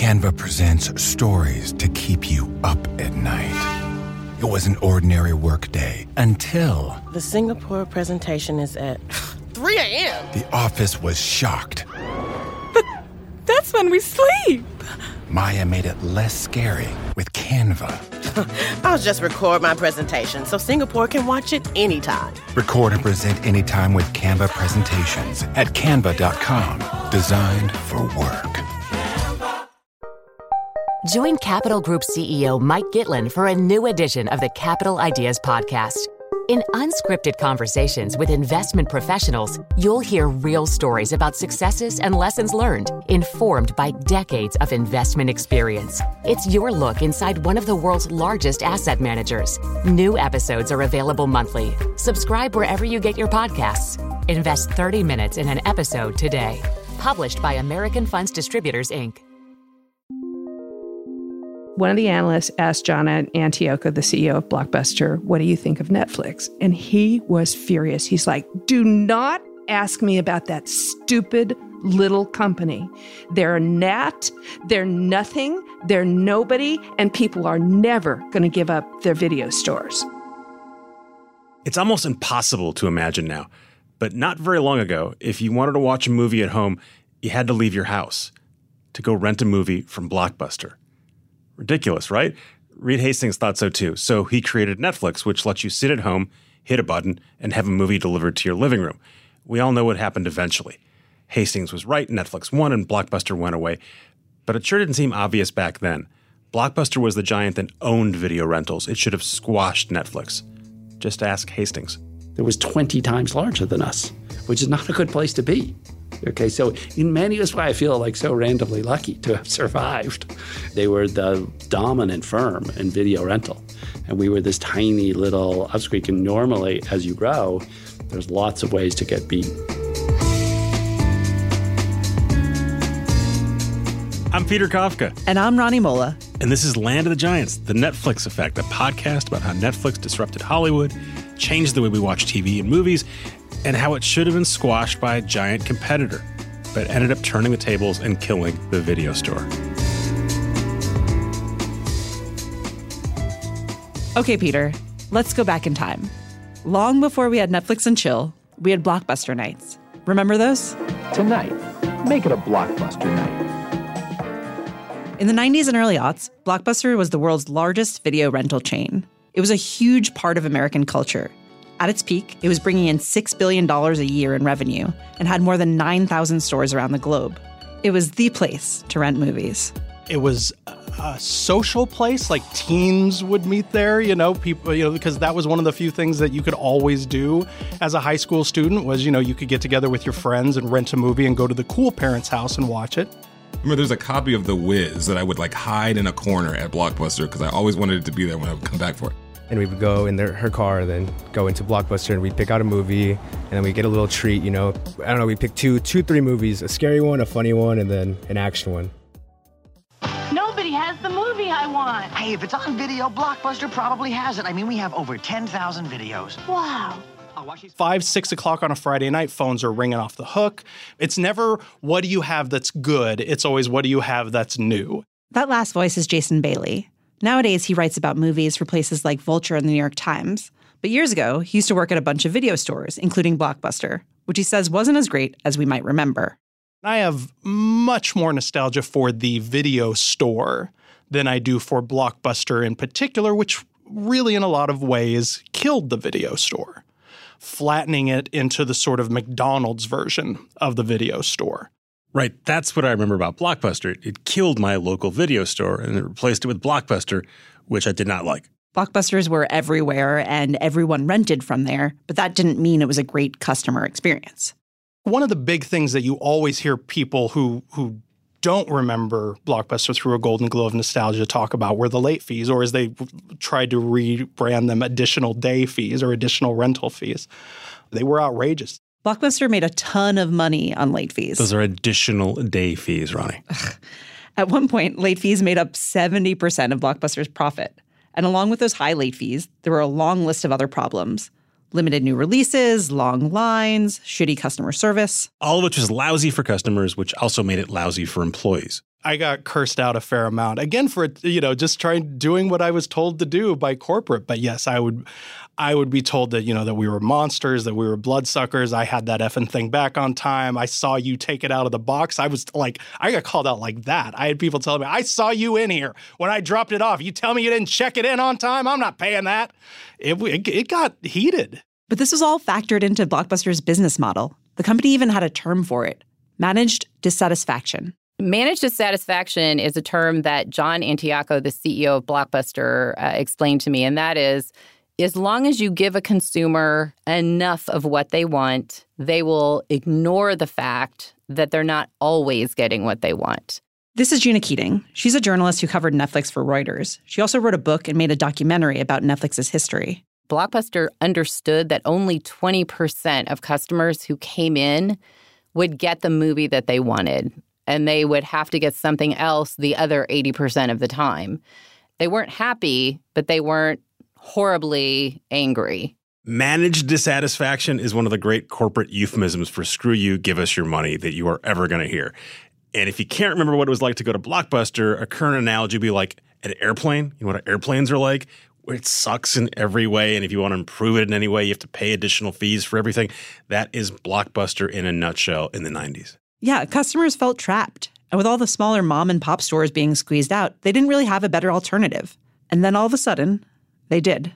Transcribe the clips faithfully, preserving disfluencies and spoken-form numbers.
Canva presents stories to keep you up at night. It was an ordinary workday until... The Singapore presentation is at three a.m. The office was shocked. But that's when we sleep. Maya made it less scary with Canva. I'll just record my presentation so Singapore can watch it anytime. Record and present anytime with Canva presentations at canva dot com. Designed for work. Join Capital Group C E O Mike Gitlin for a new edition of the Capital Ideas Podcast. In unscripted conversations with investment professionals, you'll hear real stories about successes and lessons learned, informed by decades of investment experience. It's your look inside one of the world's largest asset managers. New episodes are available monthly. Subscribe wherever you get your podcasts. Invest thirty minutes in an episode today. Published by American Funds Distributors, Incorporated. One of the analysts asked John Antioco, the C E O of Blockbuster, what do you think of Netflix? And he was furious. He's like, do not ask me about that stupid little company. They're a gnat, they're nothing, they're nobody, and people are never going to give up their video stores. It's almost impossible to imagine now. But not very long ago, if you wanted to watch a movie at home, you had to leave your house to go rent a movie from Blockbuster. Ridiculous, right? Reed Hastings thought so too. So he created Netflix, which lets you sit at home, hit a button, and have a movie delivered to your living room. We all know what happened eventually. Hastings was right, Netflix won, and Blockbuster went away. But it sure didn't seem obvious back then. Blockbuster was the giant that owned video rentals. It should have squashed Netflix. Just ask Hastings. It was twenty times larger than us, which is not a good place to be. Okay, so in many ways, why I feel like so randomly lucky to have survived. They were the dominant firm in video rental, and we were this tiny little upsqueak. And normally, as you grow, there's lots of ways to get beat. I'm Peter Kafka. And I'm Ronnie Mola. And this is Land of the Giants, the Netflix Effect, a podcast about how Netflix disrupted Hollywood, changed the way we watch T V and movies, and how it should have been squashed by a giant competitor, but ended up turning the tables and killing the video store. Okay, Peter, let's go back in time. Long before we had Netflix and chill, we had Blockbuster nights. Remember those? Tonight, make it a Blockbuster night. In the nineties and early aughts, Blockbuster was the world's largest video rental chain. It was a huge part of American culture. At its peak, it was bringing in six billion dollars a year in revenue and had more than nine thousand stores around the globe. It was the place to rent movies. It was a social place, like teens would meet there, you know, people, you know, because that was one of the few things that you could always do as a high school student was, you know, you could get together with your friends and rent a movie and go to the cool parents' house and watch it. Remember, there's a copy of The Wiz that I would like hide in a corner at Blockbuster because I always wanted it to be there when I would come back for it. And we would go in their, her car, then go into Blockbuster, and we'd pick out a movie, and then we'd get a little treat, you know. I don't know, we'd pick two, two, three movies, a scary one, a funny one, and then an action one. Nobody has the movie I want. Hey, if it's on video, Blockbuster probably has it. I mean, we have over ten thousand videos. Wow. Five, six o'clock on a Friday night, phones are ringing off the hook. It's never, what do you have that's good? It's always, what do you have that's new? That last voice is Jason Bailey. Nowadays, he writes about movies for places like Vulture and the New York Times. But years ago, he used to work at a bunch of video stores, including Blockbuster, which he says wasn't as great as we might remember. I have much more nostalgia for the video store than I do for Blockbuster in particular, which really in a lot of ways killed the video store, flattening it into the sort of McDonald's version of the video store. Right, that's what I remember about Blockbuster. It killed my local video store and it replaced it with Blockbuster, which I did not like. Blockbusters were everywhere and everyone rented from there, but that didn't mean it was a great customer experience. One of the big things that you always hear people who who don't remember Blockbuster through a Golden Globe nostalgia talk about were the late fees, or as they tried to rebrand them, additional day fees or additional rental fees. They were outrageous. Blockbuster made a ton of money on late fees. Those are additional day fees, Ronnie. At one point, late fees made up seventy percent of Blockbuster's profit. And along with those high late fees, there were a long list of other problems. Limited new releases, long lines, shitty customer service. All of which was lousy for customers, which also made it lousy for employees. I got cursed out a fair amount. Again, for, you know, just trying, doing what I was told to do by corporate. But yes, I would I would be told that, you know, that we were monsters, that we were bloodsuckers. I had that effing thing back on time. I saw you take it out of the box. I was like, I got called out like that. I had people telling me, I saw you in here when I dropped it off. You tell me you didn't check it in on time? I'm not paying that. It, it, it got heated. But this was all factored into Blockbuster's business model. The company even had a term for it: managed dissatisfaction. Managed dissatisfaction is a term that John Antioco, the C E O of Blockbuster, uh, explained to me, and that is, as long as you give a consumer enough of what they want, they will ignore the fact that they're not always getting what they want. This is Gina Keating. She's a journalist who covered Netflix for Reuters. She also wrote a book and made a documentary about Netflix's history. Blockbuster understood that only twenty percent of customers who came in would get the movie that they wanted, and they would have to get something else the other eighty percent of the time. They weren't happy, but they weren't horribly angry. Managed dissatisfaction is one of the great corporate euphemisms for screw you, give us your money that you are ever going to hear. And if you can't remember what it was like to go to Blockbuster, a current analogy would be like an airplane. You know what airplanes are like? Where it sucks in every way, and if you want to improve it in any way, you have to pay additional fees for everything. That is Blockbuster in a nutshell in the nineties. Yeah, customers felt trapped. And with all the smaller mom and pop stores being squeezed out, they didn't really have a better alternative. And then all of a sudden, they did.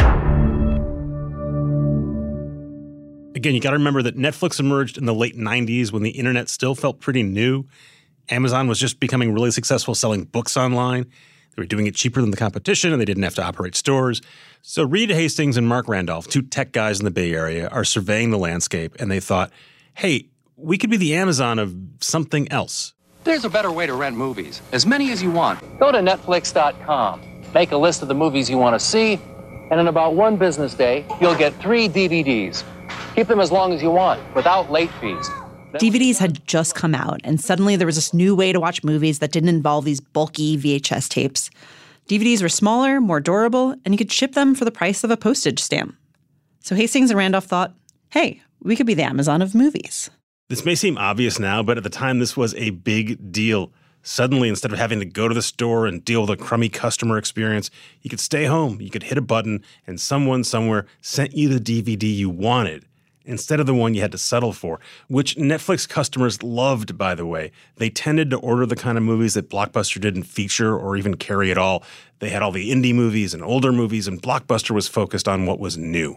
Again, you got to remember that Netflix emerged in the late nineties when the internet still felt pretty new. Amazon was just becoming really successful selling books online. They were doing it cheaper than the competition, and they didn't have to operate stores. So Reed Hastings and Mark Randolph, two tech guys in the Bay Area, are surveying the landscape, and they thought, hey, we could be the Amazon of something else. There's a better way to rent movies. As many as you want. Go to Netflix dot com. Make a list of the movies you want to see, and in about one business day, you'll get three D V Ds. Keep them as long as you want, without late fees. D V Ds had just come out, and suddenly there was this new way to watch movies that didn't involve these bulky V H S tapes. D V Ds were smaller, more durable, and you could ship them for the price of a postage stamp. So Hastings and Randolph thought, hey, we could be the Amazon of movies. This may seem obvious now, but at the time this was a big deal. Suddenly, instead of having to go to the store and deal with a crummy customer experience, you could stay home, you could hit a button, and someone somewhere sent you the D V D you wanted, instead of the one you had to settle for, which Netflix customers loved, by the way. They tended to order the kind of movies that Blockbuster didn't feature or even carry at all. They had all the indie movies and older movies, and Blockbuster was focused on what was new.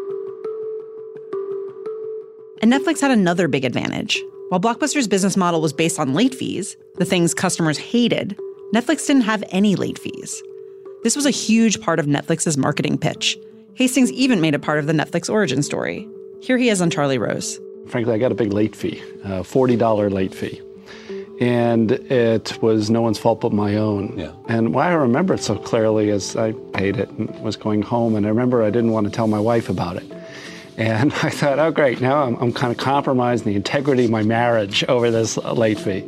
And Netflix had another big advantage. While Blockbuster's business model was based on late fees, the things customers hated, Netflix didn't have any late fees. This was a huge part of Netflix's marketing pitch. Hastings even made it part of the Netflix origin story. Here he is on Charlie Rose. Frankly, I got a big late fee, a forty dollars late fee. And it was no one's fault but my own. Yeah. And why I remember it so clearly is I paid it and was going home, and I remember I didn't want to tell my wife about it. And I thought, oh, great, now I'm, I'm kind of compromising the integrity of my marriage over this late fee.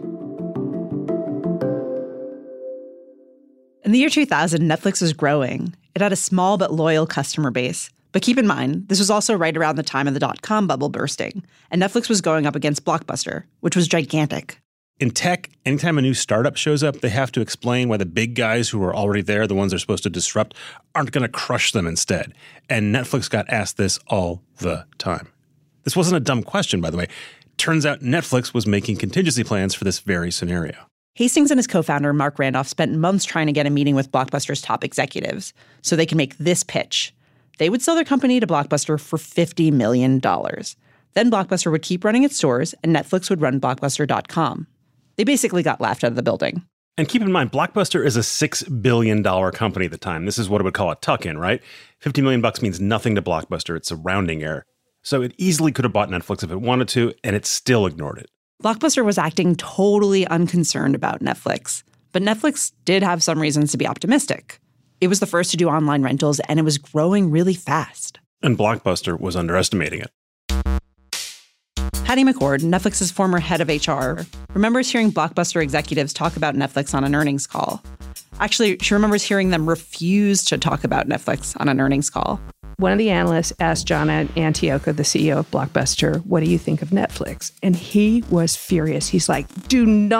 In the year two thousand, Netflix was growing. It had a small but loyal customer base. But keep in mind, this was also right around the time of the dot-com bubble bursting, and Netflix was going up against Blockbuster, which was gigantic. In tech, anytime a new startup shows up, they have to explain why the big guys who are already there, the ones they're supposed to disrupt, aren't going to crush them instead. And Netflix got asked this all the time. This wasn't a dumb question, by the way. Turns out Netflix was making contingency plans for this very scenario. Hastings and his co-founder, Mark Randolph, spent months trying to get a meeting with Blockbuster's top executives so they could make this pitch. They would sell their company to Blockbuster for fifty million dollars. Then Blockbuster would keep running its stores, and Netflix would run Blockbuster dot com. They basically got laughed out of the building. And keep in mind, Blockbuster is a six billion dollars company at the time. This is what it would call a tuck-in, right? fifty million bucks means nothing to Blockbuster. It's a rounding error. So it easily could have bought Netflix if it wanted to, and it still ignored it. Blockbuster was acting totally unconcerned about Netflix. But Netflix did have some reasons to be optimistic. It was the first to do online rentals, and it was growing really fast. And Blockbuster was underestimating it. Patty McCord, Netflix's former head of H R, remembers hearing Blockbuster executives talk about Netflix on an earnings call. Actually, she remembers hearing them refuse to talk about Netflix on an earnings call. One of the analysts asked John Antioco, the C E O of Blockbuster, what do you think of Netflix? And he was furious. He's like, do not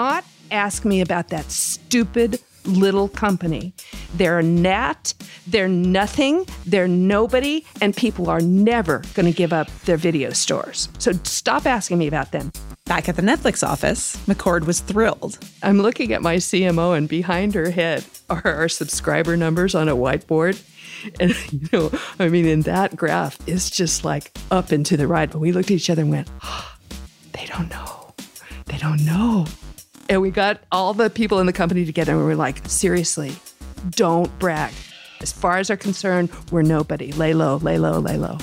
ask me about that stupid little company. They're a gnat, they're nothing, they're nobody, and people are never going to give up their video stores. So stop asking me about them. Back at the Netflix office, McCord was thrilled. I'm looking at my C M O, and behind her head are our subscriber numbers on a whiteboard. And, you know, I mean, in that graph, it's just like up and to the right. But we looked at each other and went, oh, they don't know. They don't know. And we got all the people in the company together, and we were like, seriously, don't brag. As far as they're concerned, we're nobody. Lay low, lay low, lay low.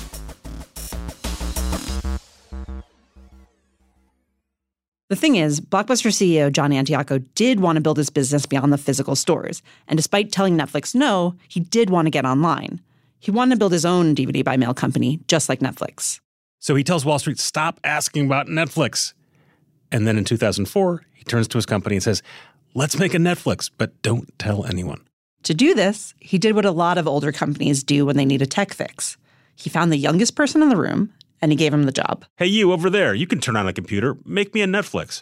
The thing is, Blockbuster C E O John Antioco did want to build his business beyond the physical stores. And despite telling Netflix no, he did want to get online. He wanted to build his own D V D by mail company, just like Netflix. So he tells Wall Street, stop asking about Netflix. And then in two thousand four, he turns to his company and says, let's make a Netflix, but don't tell anyone. To do this, he did what a lot of older companies do when they need a tech fix. He found the youngest person in the room, and he gave him the job. Hey, you over there, you can turn on a computer. Make me a Netflix.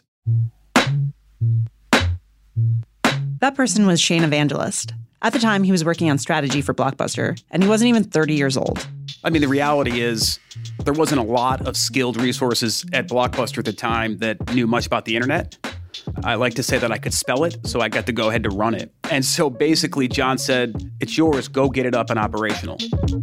That person was Shane Evangelist. At the time, he was working on strategy for Blockbuster, and he wasn't even thirty years old. I mean, the reality is there wasn't a lot of skilled resources at Blockbuster at the time that knew much about the internet. I like to say that I could spell it, so I got to go ahead to run it. And so basically, John said, it's yours, go get it up and operational.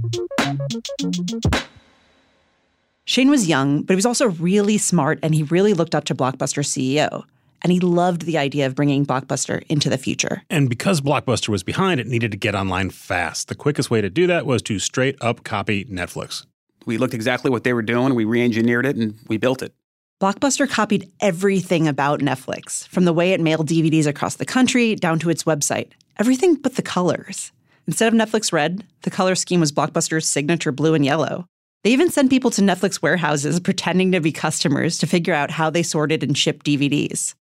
Shane was young, but he was also really smart, and he really looked up to Blockbuster C E O. And he loved the idea of bringing Blockbuster into the future. And because Blockbuster was behind, it needed to get online fast. The quickest way to do that was to straight up copy Netflix. We looked exactly what they were doing, we re-engineered it, and we built it. Blockbuster copied everything about Netflix, from the way it mailed D V Ds across the country down to its website. Everything but the colors. Instead of Netflix Red, the color scheme was Blockbuster's signature blue and yellow. They even sent people to Netflix warehouses pretending to be customers to figure out how they sorted and shipped D V Ds.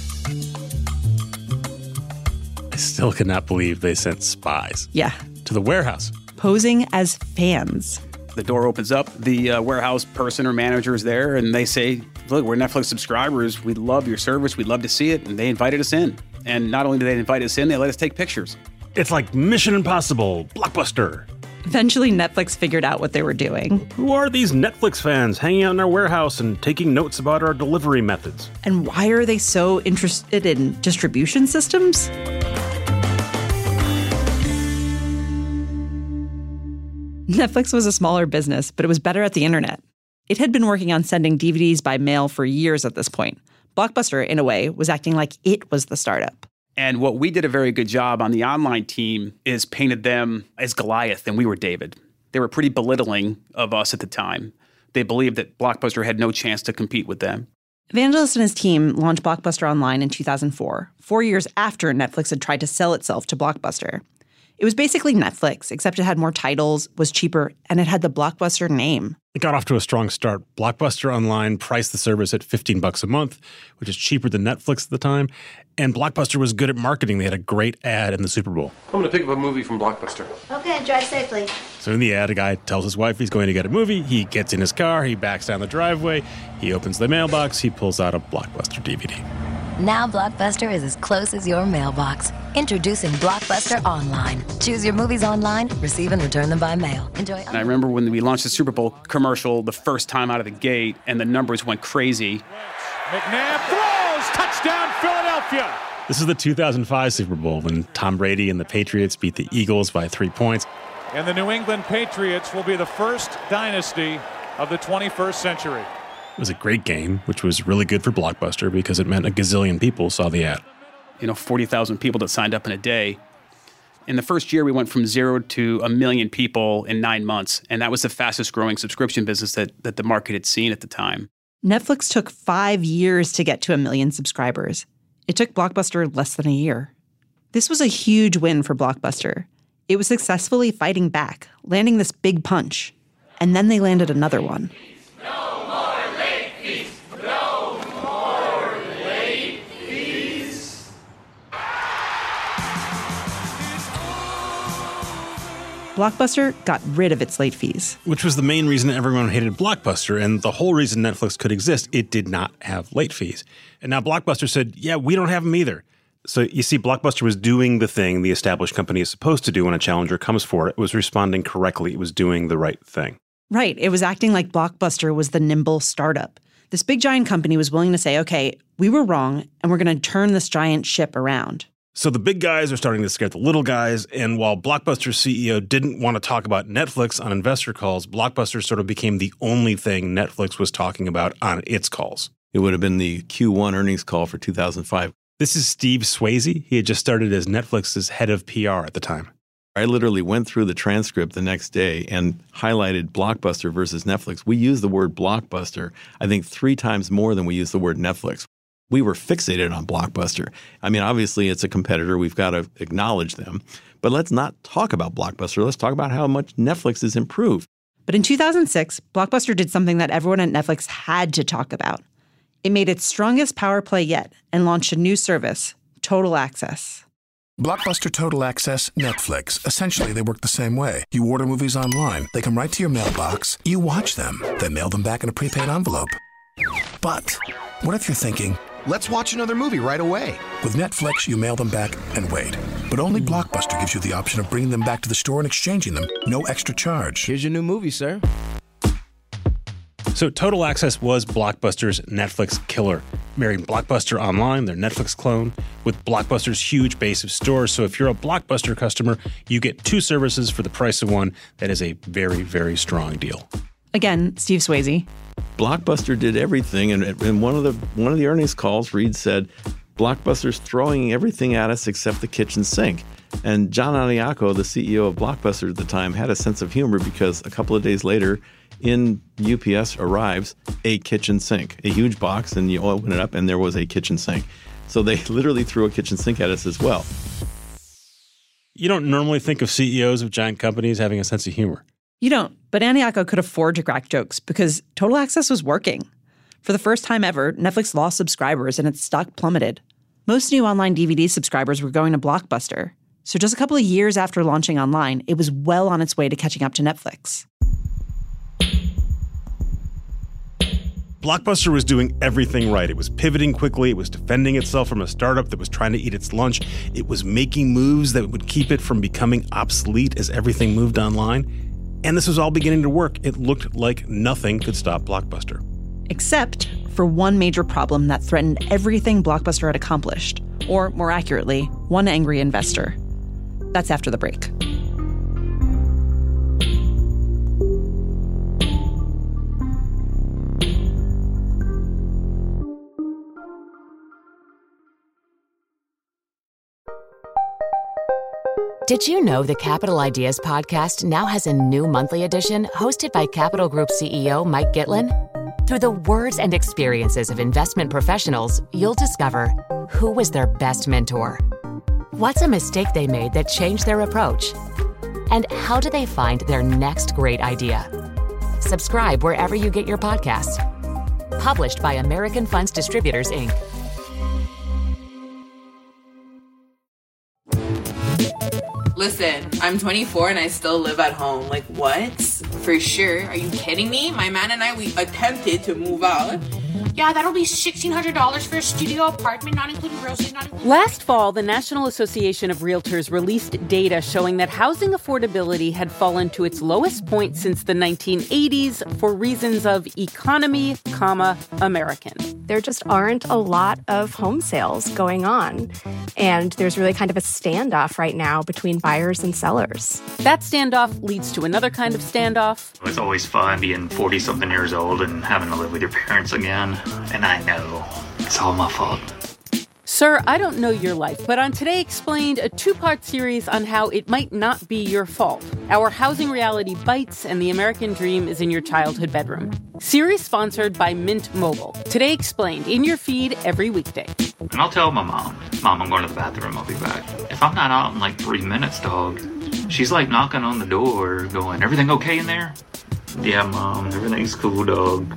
I still cannot believe they sent spies. Yeah. To the warehouse. Posing as fans. The door opens up, the uh, warehouse person or manager is there, and they say, look, we're Netflix subscribers. We love your service. We'd love to see it. And they invited us in. And not only did they invite us in, they let us take pictures. It's like Mission Impossible, Blockbuster. Eventually, Netflix figured out what they were doing. Who are these Netflix fans hanging out in our warehouse and taking notes about our delivery methods? And why are they so interested in distribution systems? Netflix was a smaller business, but it was better at the internet. It had been working on sending D V Ds by mail for years at this point. Blockbuster, in a way, was acting like it was the startup. And what we did a very good job on the online team is painted them as Goliath and we were David. They were pretty belittling of us at the time. They believed that Blockbuster had no chance to compete with them. Evangelist and his team launched Blockbuster Online in two thousand four, four years after Netflix had tried to sell itself to Blockbuster. It was basically Netflix, except it had more titles, was cheaper, and it had the Blockbuster name. It got off to a strong start. Blockbuster Online priced the service at fifteen bucks a month, which is cheaper than Netflix at the time. And Blockbuster was good at marketing. They had a great ad in the Super Bowl. I'm going to pick up a movie from Blockbuster. Okay, drive safely. So in the ad, a guy tells his wife he's going to get a movie. He gets in his car. He backs down the driveway. He opens the mailbox. He pulls out a Blockbuster D V D. Now Blockbuster is as close as your mailbox. Introducing Blockbuster Online. Choose your movies online, receive and return them by mail. Enjoy. And I remember when we launched the Super Bowl commercial the first time out of the gate, and the numbers went crazy. McNabb throws! Touchdown, Philadelphia! This is the two thousand five Super Bowl when Tom Brady and the Patriots beat the Eagles by three points. And the New England Patriots will be the first dynasty of the twenty-first century. It was a great game, which was really good for Blockbuster because it meant a gazillion people saw the ad. You know, forty thousand people that signed up in a day. In the first year, we went from zero to a million people in nine months. And that was the fastest growing subscription business that, that the market had seen at the time. Netflix took five years to get to a million subscribers. It took Blockbuster less than a year. This was a huge win for Blockbuster. It was successfully fighting back, landing this big punch. And then they landed another one. Blockbuster got rid of its late fees. Which was the main reason everyone hated Blockbuster, and the whole reason Netflix could exist. It did not have late fees. And now Blockbuster said, yeah, we don't have them either. So you see, Blockbuster was doing the thing the established company is supposed to do when a challenger comes for it. It was responding correctly. It was doing the right thing. Right. It was acting like Blockbuster was the nimble startup. This big giant company was willing to say, okay, we were wrong, and we're going to turn this giant ship around. So the big guys are starting to scare the little guys, and while Blockbuster's C E O didn't want to talk about Netflix on investor calls, Blockbuster sort of became the only thing Netflix was talking about on its calls. It would have been the Q one earnings call for two thousand five. This is Steve Swayze. He had just started as Netflix's head of P R at the time. I literally went through the transcript the next day and highlighted Blockbuster versus Netflix. We use the word Blockbuster, I think, three times more than we use the word Netflix. We were fixated on Blockbuster. I mean, obviously, it's a competitor. We've got to acknowledge them. But let's not talk about Blockbuster. Let's talk about how much Netflix has improved. But in two thousand six, Blockbuster did something that everyone at Netflix had to talk about. It made its strongest power play yet and launched a new service, Total Access. Blockbuster Total Access, Netflix. Essentially, they work the same way. You order movies online. They come right to your mailbox. You watch them. They mail them back in a prepaid envelope. But what if you're thinking, let's watch another movie right away? With Netflix, you mail them back and wait. But only Blockbuster gives you the option of bringing them back to the store and exchanging them. No extra charge. Here's your new movie, sir. So Total Access was Blockbuster's Netflix killer, marrying Blockbuster Online, their Netflix clone, with Blockbuster's huge base of stores. So if you're a Blockbuster customer, you get two services for the price of one. That is a very, very strong deal. Again, Steve Swayze. Blockbuster did everything, and in one of the one of the earnings calls, Reed said, Blockbuster's throwing everything at us except the kitchen sink. And John Aniaco, the C E O of Blockbuster at the time, had a sense of humor because a couple of days later, in U P S arrives a kitchen sink, a huge box, and you open it up, and there was a kitchen sink. So they literally threw a kitchen sink at us as well. You don't normally think of C E Os of giant companies having a sense of humor. You don't, but Aniaco could afford to crack jokes because Total Access was working. For the first time ever, Netflix lost subscribers and its stock plummeted. Most new online D V D subscribers were going to Blockbuster. So just a couple of years after launching online, it was well on its way to catching up to Netflix. Blockbuster was doing everything right. It was pivoting quickly. It was defending itself from a startup that was trying to eat its lunch. It was making moves that would keep it from becoming obsolete as everything moved online. And this was all beginning to work. It looked like nothing could stop Blockbuster. Except for one major problem that threatened everything Blockbuster had accomplished. Or, more accurately, one angry investor. That's after the break. Did you know the Capital Ideas podcast now has a new monthly edition hosted by Capital Group C E O Mike Gitlin? Through the words and experiences of investment professionals, you'll discover who was their best mentor, what's a mistake they made that changed their approach, and how do they find their next great idea. Subscribe wherever you get your podcasts. Published by American Funds Distributors, Incorporated. Listen, I'm twenty-four and I still live at home. Like, what? For sure. Are you kidding me? My man and I, we attempted to move out. Yeah, that'll be sixteen hundred dollars for a studio apartment, not including groceries, not including... Last fall, the National Association of Realtors released data showing that housing affordability had fallen to its lowest point since the nineteen eighties for reasons of economy, comma, American. There just aren't a lot of home sales going on. And there's really kind of a standoff right now between buyers and sellers. That standoff leads to another kind of standoff. It's always fun being forty-something years old and having to live with your parents again. And I know it's all my fault. Sir, I don't know your life, but on Today Explained, a two-part series on how it might not be your fault. Our housing reality bites and the American dream is in your childhood bedroom. Series sponsored by Mint Mobile. Today Explained, in your feed every weekday. And I'll tell my mom, Mom, I'm going to the bathroom, I'll be back. If I'm not out in like three minutes, dog, she's like knocking on the door going, everything okay in there? Yeah, Mom, everything's cool, dog.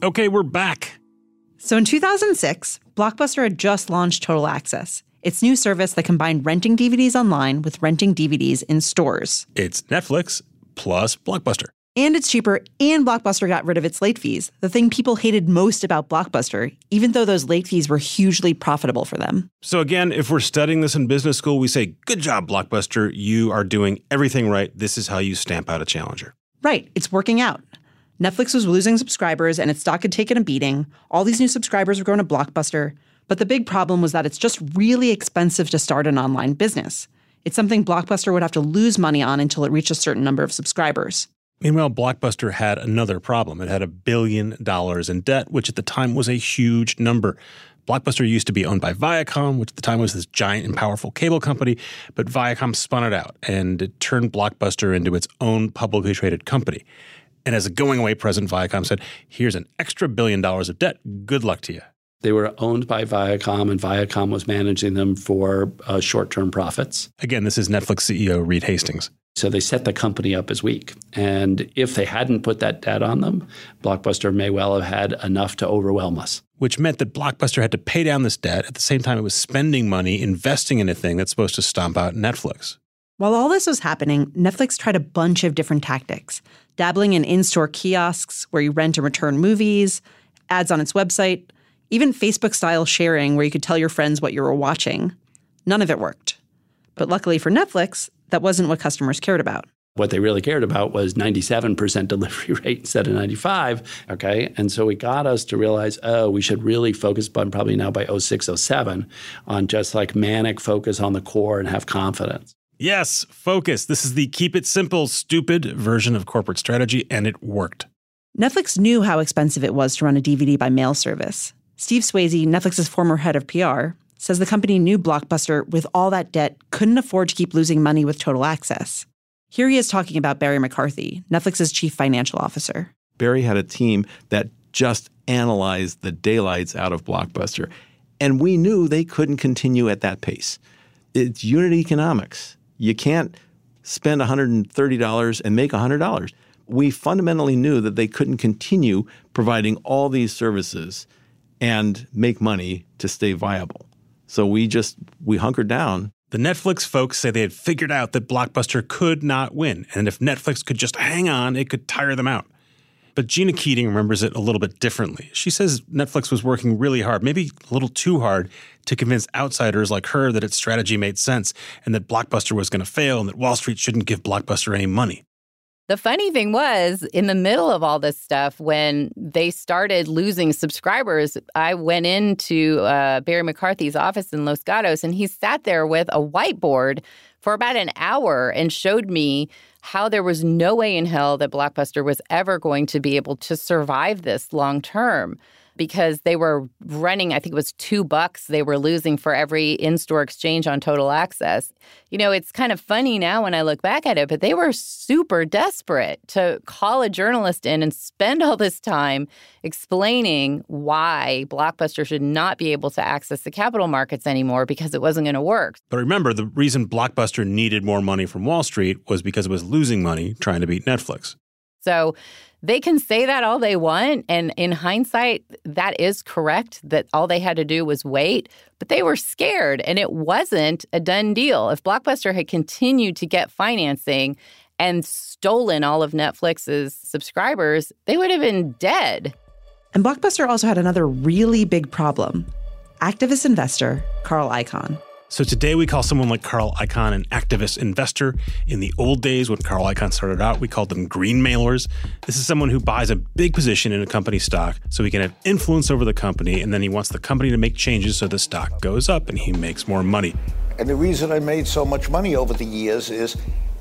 Okay, we're back. So in two thousand six, Blockbuster had just launched Total Access, its new service that combined renting D V Ds online with renting D V Ds in stores. It's Netflix plus Blockbuster. And it's cheaper, and Blockbuster got rid of its late fees, the thing people hated most about Blockbuster, even though those late fees were hugely profitable for them. So again, if we're studying this in business school, we say, good job, Blockbuster. You are doing everything right. This is how you stamp out a challenger. Right. It's working out. Netflix was losing subscribers, and its stock had taken a beating. All these new subscribers were going to Blockbuster. But the big problem was that it's just really expensive to start an online business. It's something Blockbuster would have to lose money on until it reached a certain number of subscribers. Meanwhile, Blockbuster had another problem. It had a billion dollars in debt, which at the time was a huge number. Blockbuster used to be owned by Viacom, which at the time was this giant and powerful cable company, but Viacom spun it out, and it turned Blockbuster into its own publicly traded company. And as a going-away present, Viacom said, here's an extra billion dollars of debt. Good luck to you. They were owned by Viacom, and Viacom was managing them for uh, short-term profits. Again, this is Netflix C E O Reed Hastings. So they set the company up as weak. And if they hadn't put that debt on them, Blockbuster may well have had enough to overwhelm us. Which meant that Blockbuster had to pay down this debt. At the same time, it was spending money, investing in a thing that's supposed to stomp out Netflix. While all this was happening, Netflix tried a bunch of different tactics, dabbling in in-store kiosks where you rent and return movies, ads on its website, even Facebook-style sharing where you could tell your friends what you were watching. None of it worked. But luckily for Netflix, that wasn't what customers cared about. What they really cared about was ninety-seven percent delivery rate instead of ninety-five, okay? And so it got us to realize, oh, we should really focus on probably now by oh six, oh seven on just like manic focus on the core and have confidence. Yes, focus. This is the keep it simple, stupid version of corporate strategy, and it worked. Netflix knew how expensive it was to run a D V D by mail service. Steve Swayze, Netflix's former head of P R, says the company knew Blockbuster, with all that debt, couldn't afford to keep losing money with Total Access. Here he is talking about Barry McCarthy, Netflix's chief financial officer. Barry had a team that just analyzed the daylights out of Blockbuster, and we knew they couldn't continue at that pace. It's unit economics. You can't spend one hundred thirty dollars and make one hundred dollars. We fundamentally knew that they couldn't continue providing all these services and make money to stay viable. So we just, we hunkered down. The Netflix folks say they had figured out that Blockbuster could not win, and if Netflix could just hang on, it could tire them out. But Gina Keating remembers it a little bit differently. She says Netflix was working really hard, maybe a little too hard, to convince outsiders like her that its strategy made sense and that Blockbuster was going to fail and that Wall Street shouldn't give Blockbuster any money. The funny thing was, in the middle of all this stuff, when they started losing subscribers, I went into uh, Barry McCarthy's office in Los Gatos, and he sat there with a whiteboard for about an hour and showed me how there was no way in hell that Blockbuster was ever going to be able to survive this long term. Because they were running, I think it was two bucks they were losing for every in-store exchange on Total Access. You know, it's kind of funny now when I look back at it, but they were super desperate to call a journalist in and spend all this time explaining why Blockbuster should not be able to access the capital markets anymore because it wasn't going to work. But remember, the reason Blockbuster needed more money from Wall Street was because it was losing money trying to beat Netflix. So they can say that all they want, and in hindsight, that is correct, that all they had to do was wait, but they were scared, and it wasn't a done deal. If Blockbuster had continued to get financing and stolen all of Netflix's subscribers, they would have been dead. And Blockbuster also had another really big problem. Activist investor Carl Icahn. So today we call someone like Carl Icahn an activist investor. In the old days, when Carl Icahn started out, we called them green mailers. This is someone who buys a big position in a company stock so he can have influence over the company, and then he wants the company to make changes so the stock goes up and he makes more money. And the reason I made so much money over the years is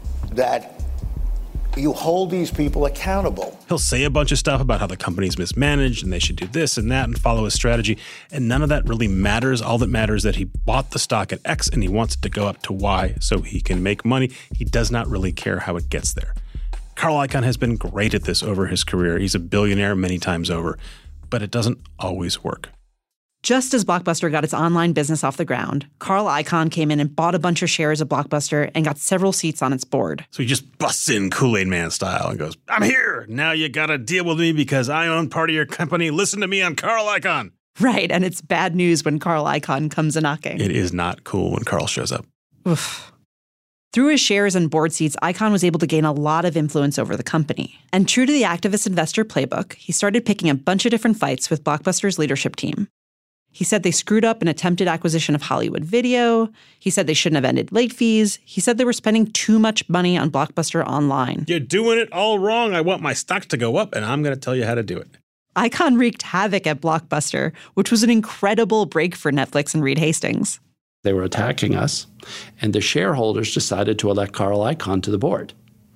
that you hold these people accountable. He'll say a bunch of stuff about how the company's mismanaged and they should do this and that and follow his strategy. And none of that really matters. All that matters is that he bought the stock at X and he wants it to go up to Y so he can make money. He does not really care how it gets there. Carl Icahn has been great at this over his career. He's a billionaire many times over, but it doesn't always work. Just as Blockbuster got its online business off the ground, Carl Icahn came in and bought a bunch of shares of Blockbuster and got several seats on its board. So he just busts in Kool-Aid Man style and goes, I'm here. Now you got to deal with me because I own part of your company. Listen to me, I'm Carl Icahn. Right, and it's bad news when Carl Icahn comes a-knocking. It is not cool when Carl shows up. Oof. Through his shares and board seats, Icahn was able to gain a lot of influence over the company. And true to the activist investor playbook, he started picking a bunch of different fights with Blockbuster's leadership team. He said they screwed up an attempted acquisition of Hollywood Video. He said they shouldn't have ended late fees. He said they were spending too much money on Blockbuster Online. You're doing it all wrong. I want my stocks to go up, and I'm going to tell you how to do it. Icahn wreaked havoc at Blockbuster, which was an incredible break for Netflix and Reed Hastings. They were attacking us, and the shareholders decided to elect Carl Icahn to the board.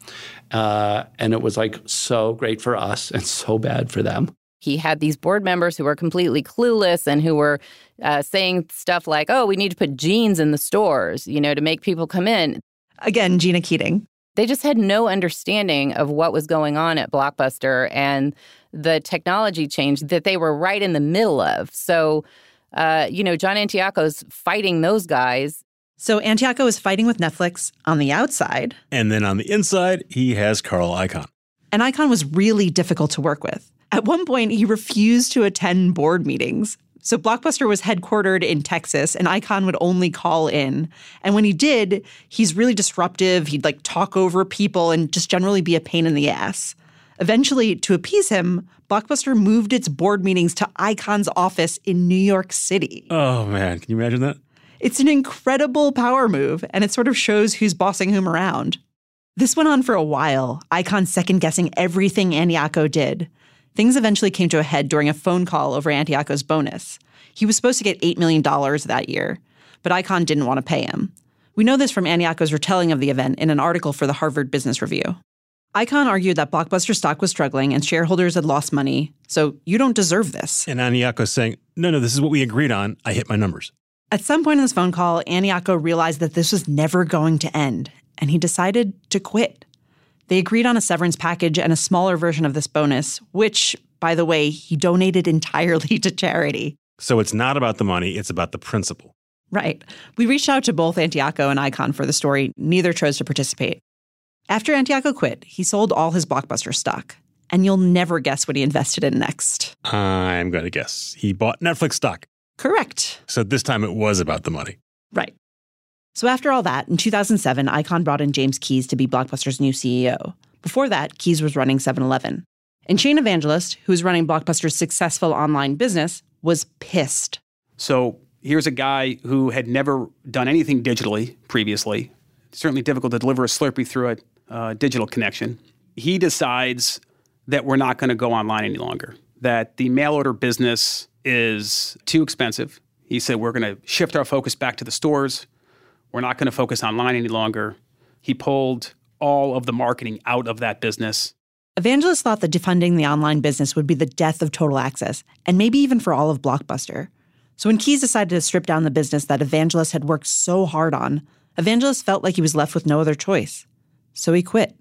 Uh, and it was like so great for us and so bad for them. He had these board members who were completely clueless and who were uh, saying stuff like, oh, we need to put jeans in the stores, you know, to make people come in. Again, Gina Keating. They just had no understanding of what was going on at Blockbuster and the technology change that they were right in the middle of. So, uh, you know, John Antiocho's fighting those guys. So Antiocho is fighting with Netflix on the outside. And then on the inside, he has Carl Icahn. And Icahn was really difficult to work with. At one point, he refused to attend board meetings. So Blockbuster was headquartered in Texas, and Icahn would only call in. And when he did, he's really disruptive. He'd like talk over people and just generally be a pain in the ass. Eventually, to appease him, Blockbuster moved its board meetings to Icahn's office in New York City. Oh, man. Can you imagine that? It's an incredible power move, and it sort of shows who's bossing whom around. This went on for a while, Icahn second-guessing everything Antiocho did. Things eventually came to a head during a phone call over Antiocho's bonus. He was supposed to get eight million dollars that year, but Icahn didn't want to pay him. We know this from Antiocho's retelling of the event in an article for the Harvard Business Review. Icahn argued that Blockbuster stock was struggling and shareholders had lost money, so you don't deserve this. And Antiocho's saying, no, no, this is what we agreed on. I hit my numbers. At some point in this phone call, Antiocho realized that this was never going to end, and he decided to quit. They agreed on a severance package and a smaller version of this bonus, which, by the way, he donated entirely to charity. So it's not about the money, it's about the principle. Right. We reached out to both Antiocho and Icahn for the story. Neither chose to participate. After Antiocho quit, he sold all his Blockbuster stock. And you'll never guess what he invested in next. I'm going to guess. He bought Netflix stock. Correct. So this time it was about the money. Right. So after all that, in two thousand seven, Icahn brought in James Keyes to be Blockbuster's new C E O. Before that, Keyes was running seven eleven. And Shane Evangelist, who was running Blockbuster's successful online business, was pissed. So here's a guy who had never done anything digitally previously. It's certainly difficult to deliver a Slurpee through a uh, digital connection. He decides that we're not going to go online any longer, that the mail order business is too expensive. He said, we're going to shift our focus back to the stores. We're not going to focus online any longer. He pulled all of the marketing out of that business. Evangelist thought that defunding the online business would be the death of Total Access, and maybe even for all of Blockbuster. So when Keyes decided to strip down the business that Evangelist had worked so hard on, Evangelist felt like he was left with no other choice. So he quit.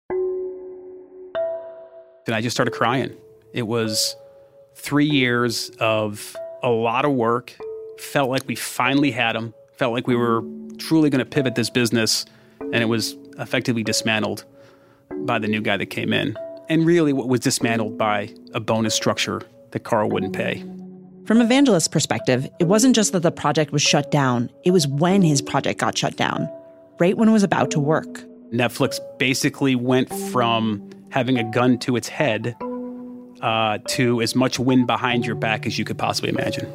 And I just started crying. It was three years of a lot of work. Felt like we finally had him. Felt like we were truly going to pivot this business, and it was effectively dismantled by the new guy that came in. And really what was dismantled by a bonus structure that Carl wouldn't pay. From Evangelist's perspective, it wasn't just that the project was shut down. It was when his project got shut down, right when it was about to work. Netflix basically went from having a gun to its head uh, to as much wind behind your back as you could possibly imagine.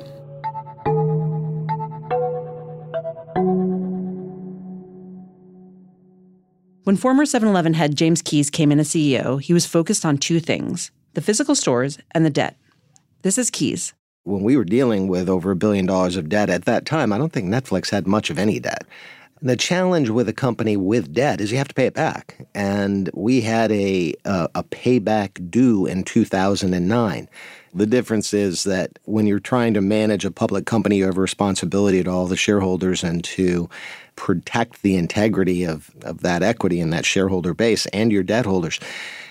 When former seven eleven head James Keyes came in as C E O, he was focused on two things, the physical stores and the debt. This is Keyes. When we were dealing with over a billion dollars of debt at that time, I don't think Netflix had much of any debt. The challenge with a company with debt is you have to pay it back. And we had a, a, a payback due in two thousand nine. The difference is that when you're trying to manage a public company, you have a responsibility to all the shareholders and to protect the integrity of, of that equity and that shareholder base and your debt holders.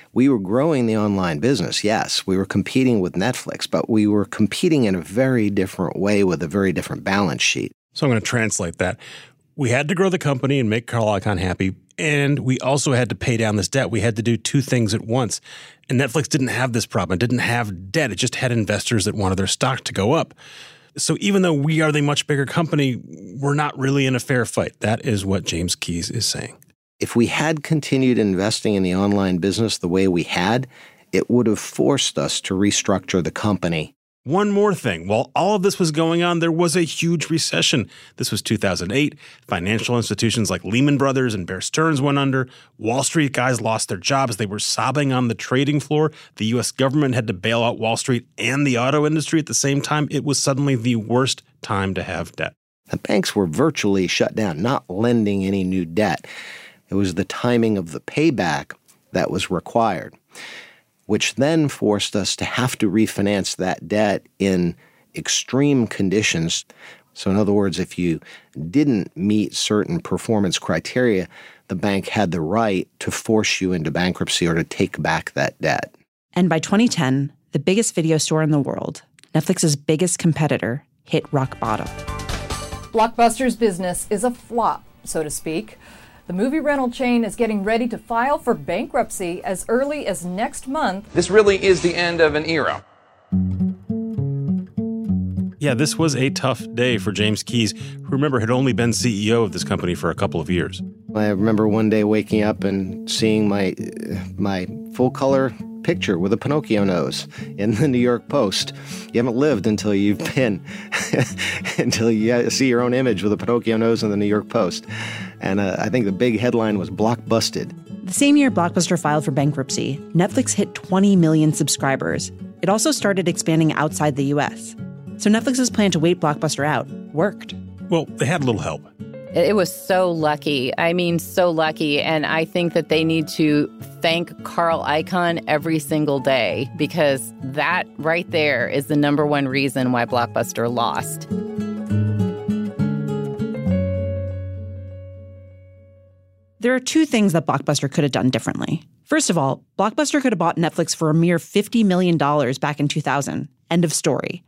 We were growing the online business, yes. We were competing with Netflix, but we were competing in a very different way with a very different balance sheet. So I'm going to translate that. We had to grow the company and make Carl Icahn happy, and we also had to pay down this debt. We had to do two things at once. And Netflix didn't have this problem. It didn't have debt. It just had investors that wanted their stock to go up. So even though we are the much bigger company, we're not really in a fair fight. That is what James Keyes is saying. If we had continued investing in the online business the way we had, it would have forced us to restructure the company. One more thing. While all of this was going on, there was a huge recession. This was two thousand eight. Financial institutions like Lehman Brothers and Bear Stearns went under. Wall Street guys lost their jobs. They were sobbing on the trading floor. The U S government had to bail out Wall Street and the auto industry at the same time. It was suddenly the worst time to have debt. The banks were virtually shut down, not lending any new debt. It was the timing of the payback that was required, which then forced us to have to refinance that debt in extreme conditions. So in other words, if you didn't meet certain performance criteria, the bank had the right to force you into bankruptcy or to take back that debt. And by twenty ten, the biggest video store in the world, Netflix's biggest competitor, hit rock bottom. Blockbuster's business is a flop, so to speak. The movie rental chain is getting ready to file for bankruptcy as early as next month. This really is the end of an era. Yeah, this was a tough day for James Keyes, who, remember, had only been C E O of this company for a couple of years. I remember one day waking up and seeing my my full-color picture with a Pinocchio nose in the New York Post. You haven't lived until you've been, until you see your own image with a Pinocchio nose in the New York Post. And uh, I think the big headline was Blockbusted. The same year Blockbuster filed for bankruptcy, Netflix hit twenty million subscribers. It also started expanding outside the U S. So Netflix's plan to wait Blockbuster out worked. Well, they had a little help. It was so lucky. I mean, so lucky. And I think that they need to thank Carl Icahn every single day, because that right there is the number one reason why Blockbuster lost. There are two things that Blockbuster could have done differently. First of all, Blockbuster could have bought Netflix for a mere fifty million dollars back in two thousand. End of story.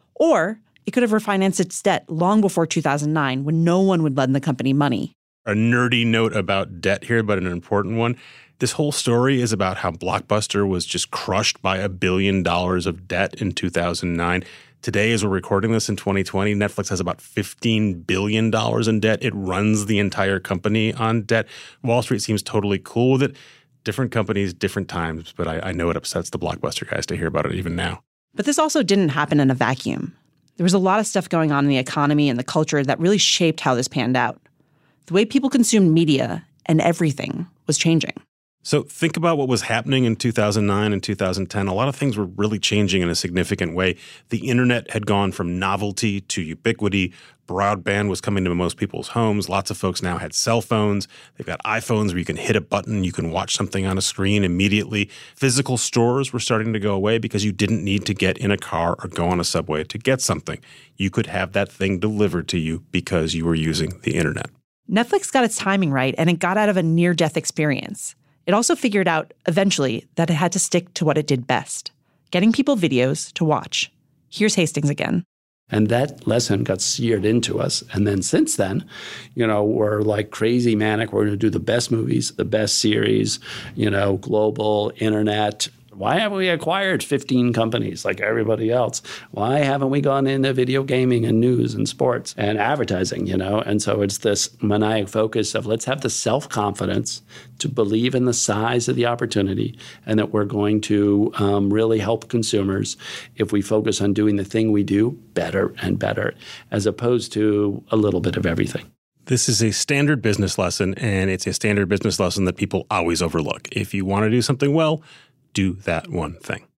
Or it could have refinanced its debt long before two thousand nine, when no one would lend the company money. A nerdy note about debt here, but an important one. This whole story is about how Blockbuster was just crushed by a billion dollars of debt in two thousand nine. Today, as we're recording this in twenty twenty, Netflix has about fifteen billion dollars in debt. It runs the entire company on debt. Wall Street seems totally cool with it. Different companies, different times, but I, I know it upsets the Blockbuster guys to hear about it even now. But this also didn't happen in a vacuum. There was a lot of stuff going on in the economy and the culture that really shaped how this panned out. The way people consumed media and everything was changing. So think about what was happening in two thousand nine and two thousand ten. A lot of things were really changing in a significant way. The internet had gone from novelty to ubiquity. Broadband was coming to most people's homes. Lots of folks now had cell phones. They've got iPhones where you can hit a button, you can watch something on a screen immediately. Physical stores were starting to go away because you didn't need to get in a car or go on a subway to get something. You could have that thing delivered to you because you were using the internet. Netflix got its timing right, and it got out of a near-death experience. It also figured out, eventually, that it had to stick to what it did best, getting people videos to watch. Here's Hastings again. And that lesson got seared into us. And then since then, you know, we're like crazy manic. We're going to do the best movies, the best series, you know, global, internet. Why haven't we acquired fifteen companies like everybody else? Why haven't we gone into video gaming and news and sports and advertising, you know? And so it's this maniac focus of let's have the self-confidence to believe in the size of the opportunity and that we're going to um, really help consumers if we focus on doing the thing we do better and better, as opposed to a little bit of everything. This is a standard business lesson, and it's a standard business lesson that people always overlook. If you want to do something well, do that one thing.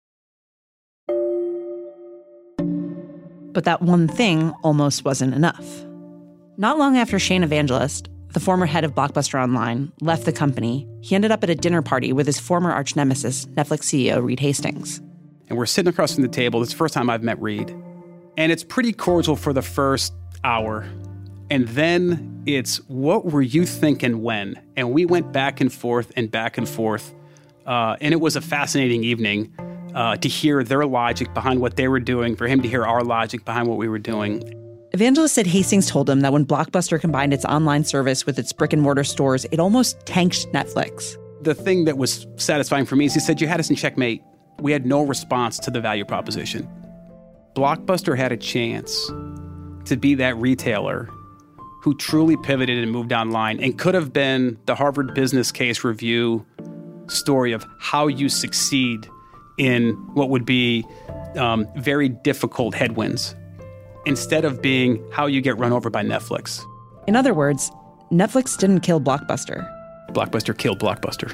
But that one thing almost wasn't enough. Not long after Shane Evangelist, the former head of Blockbuster Online, left the company, he ended up at a dinner party with his former arch nemesis, Netflix C E O Reed Hastings. And we're sitting across from the table. It's the first time I've met Reed. And it's pretty cordial for the first hour. And then it's, what were you thinking when? And we went back and forth and back and forth Uh, and it was a fascinating evening uh, to hear their logic behind what they were doing, for him to hear our logic behind what we were doing. Evangelist said Hastings told him that when Blockbuster combined its online service with its brick-and-mortar stores, it almost tanked Netflix. The thing that was satisfying for me is he said, you had us in checkmate. We had no response to the value proposition. Blockbuster had a chance to be that retailer who truly pivoted and moved online and could have been the Harvard Business Case Review story of how you succeed in what would be um, very difficult headwinds, instead of being how you get run over by Netflix. In other words, Netflix didn't kill Blockbuster. Blockbuster killed Blockbuster.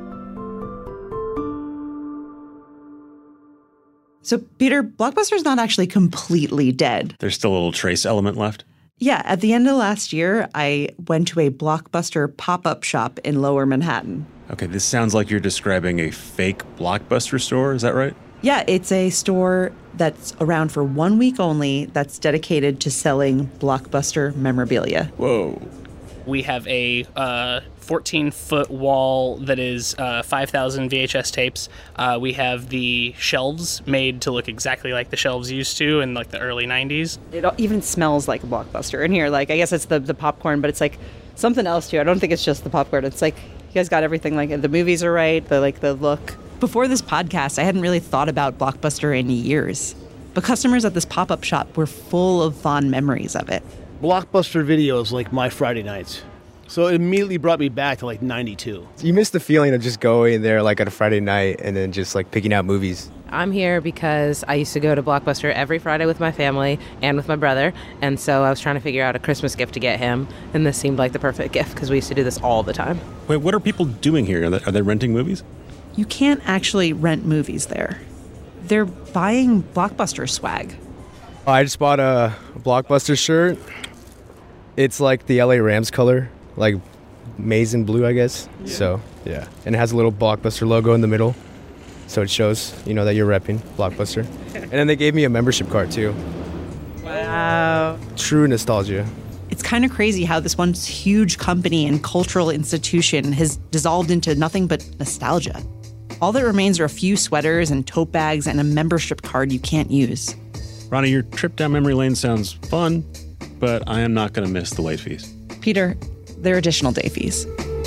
So, Peter, Blockbuster's not actually completely dead. There's still a little trace element left? Yeah, at the end of last year, I went to a Blockbuster pop-up shop in Lower Manhattan. Okay, this sounds like you're describing a fake Blockbuster store, is that right? Yeah, it's a store that's around for one week only that's dedicated to selling Blockbuster memorabilia. Whoa. We have a uh, fourteen-foot wall that is uh, five thousand V H S tapes. Uh, we have the shelves made to look exactly like the shelves used to in like the early nineties. It even smells like a Blockbuster in here. Like, I guess it's the, the popcorn, but it's like something else too. I don't think it's just the popcorn. It's like you guys got everything. Like the movies are right. The like the look. Before this podcast, I hadn't really thought about Blockbuster in years. But customers at this pop-up shop were full of fond memories of it. Blockbuster Video is like my Friday nights. So it immediately brought me back to like ninety-two. You miss the feeling of just going there like on a Friday night and then just like picking out movies. I'm here because I used to go to Blockbuster every Friday with my family and with my brother. And so I was trying to figure out a Christmas gift to get him. And this seemed like the perfect gift because we used to do this all the time. Wait, what are people doing here? Are they, are they renting movies? You can't actually rent movies there. They're buying Blockbuster swag. I just bought a Blockbuster shirt. It's like the L A Rams color, like maize and blue, I guess. Yeah. So, yeah. And it has a little Blockbuster logo in the middle. So it shows, you know, that you're repping Blockbuster. And then they gave me a membership card, too. Wow. True nostalgia. It's kind of crazy how this once huge company and cultural institution has dissolved into nothing but nostalgia. All that remains are a few sweaters and tote bags and a membership card you can't use. Ronnie, your trip down memory lane sounds fun, but I am not going to miss the late fees. Peter, there are additional day fees.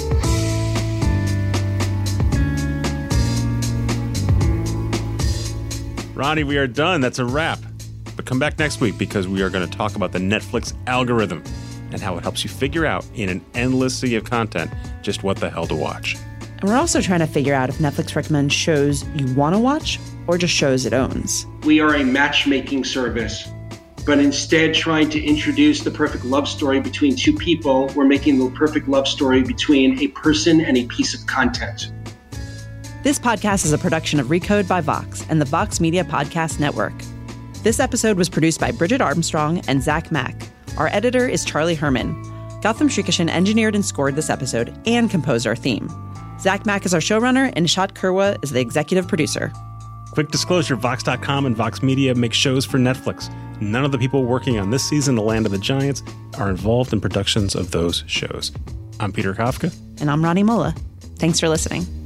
Ronnie, we are done. That's a wrap. But come back next week because we are going to talk about the Netflix algorithm and how it helps you figure out in an endless sea of content just what the hell to watch. And we're also trying to figure out if Netflix recommends shows you want to watch or just shows it owns. We are a matchmaking service, but instead trying to introduce the perfect love story between two people, we're making the perfect love story between a person and a piece of content. This podcast is a production of Recode by Vox and the Vox Media Podcast Network. This episode was produced by Bridget Armstrong and Zach Mack. Our editor is Charlie Herman. Gautam Srikishan engineered and scored this episode and composed our theme. Zach Mack is our showrunner, and Nishat Kurwa is the executive producer. Quick disclosure, Vox dot com and Vox Media make shows for Netflix. None of the people working on this season, The Land of the Giants, are involved in productions of those shows. I'm Peter Kafka. And I'm Ronnie Mola. Thanks for listening.